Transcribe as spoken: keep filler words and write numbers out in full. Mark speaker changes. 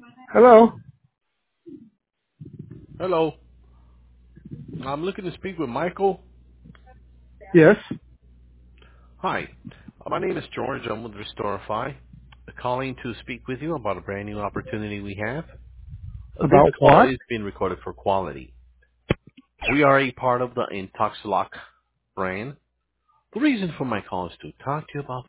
Speaker 1: Hello.
Speaker 2: Hello. I'm looking to speak with Michael.
Speaker 1: Yes.
Speaker 2: Hi. Uh, My name is George. I'm with Restorify. Calling to speak with you about a brand new opportunity we have. Uh, this
Speaker 1: About
Speaker 2: call
Speaker 1: what?
Speaker 2: is being recorded for quality. We are a part of the Intoxilock brand. The reason for my call is to talk to you about